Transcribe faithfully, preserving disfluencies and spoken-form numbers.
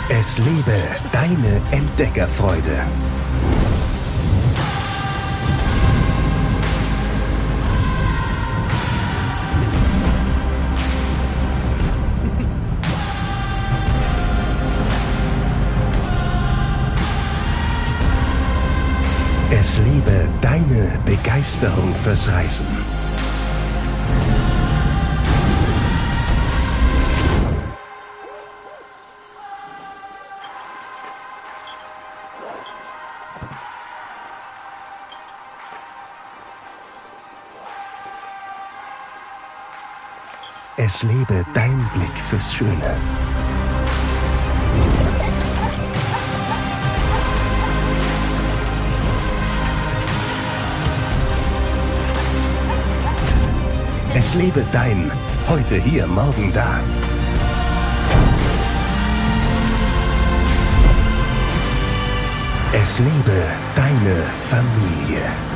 Es lebe deine Entdeckerfreude. Es lebe deine Begeisterung fürs Reisen. Es lebe dein Blick fürs Schöne. Es lebe dein Heute hier, morgen da. Es lebe deine Familie.